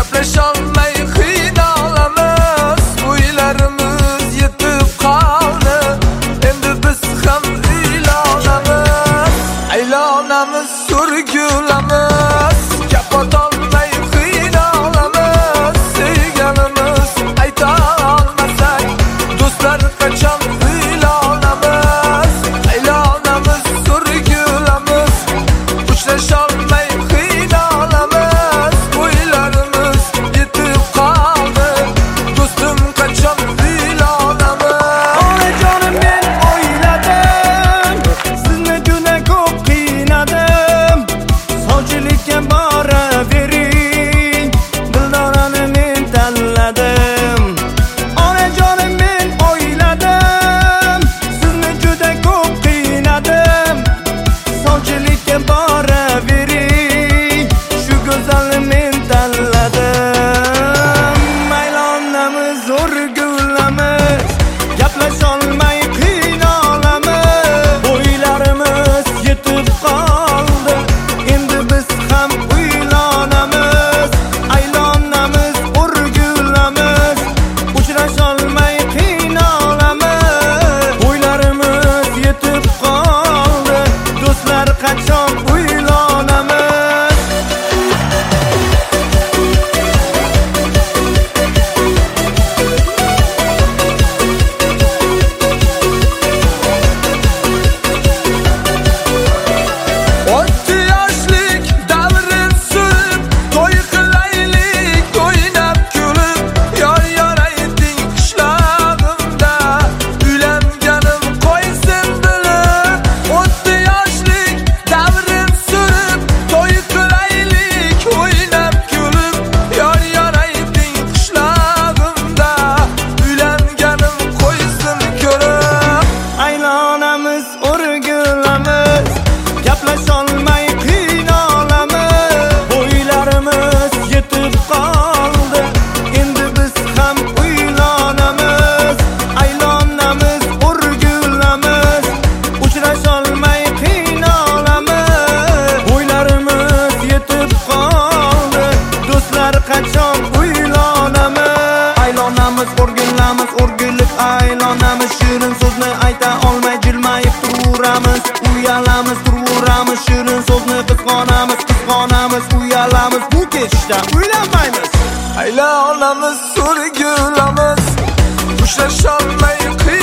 Gaplasholmay qiynalamiz, uylarimiz yetib qoldi. Endi biz ham uylanamiz, aylanamiz, surgulamiz. Gapotolmay qiynalamiz, sevganimiz ayta olmasak, do'stlar qachon uylanamiz, aylanamiz, surgulamiz. Uchrasholmay qiynalamiz, uylarimiz yetib qoldi. Do'stim qachon uylanamiz? Onajonim men o'yladim, sizni juda ko'p qiynadim. Sovchilikka boravering, Dildorani men tanladim. Onajonim men o'yladim, sizni juda ko'p qiynadim. Sovchilikka boravering, shu go'zalni men tanladim. Aylanamiz, o'rgulamiz, gaplasholmay qiynalamiz. O'ylarimiz yetib qoldi, endi biz ham uylanamiz, aylanamiz, o'rgulamiz. Uchrasholmay qiynalamiz, o'ylarimiz yetib qoldi. Do'stlar qachon uylanamiz? O'tdi yoshlik davrin surib, to'y qilaylik, o'ynab kulib. Yor ayting qishlog'imda, uylanganim qo'ysin bilib. O'tdi yoshlik davrin surib, to'y qilaylik, o'ynab kulib. Yor ayting qishlog'imda, uylanganim qo'ysin ko'rib. Aylanamiz, o'rgulamiz, gaplasholmay qiynalamiz. O'ylarimiz yetib qoldi, endi biz ham uylanamiz, aylanamiz, o'rgulamiz. Uchrasholmay qiynalamiz, o'ylarimiz yetib qoldi. Do'stlar qachon uylanamiz? Aylanamiz, o'rgulamiz, o'rgulib aylanamiz. Shirin so'zni ayta olmay jilmayib turaveramiz. Uyalamiz, turaveramiz, shirin so'zni qizg'onamiz, qizg'onamiz, uyalamiz. Bu kechda uylanmaymiz. Aylanamiz, surgulamiz, uchrasholmay qiynalamiz.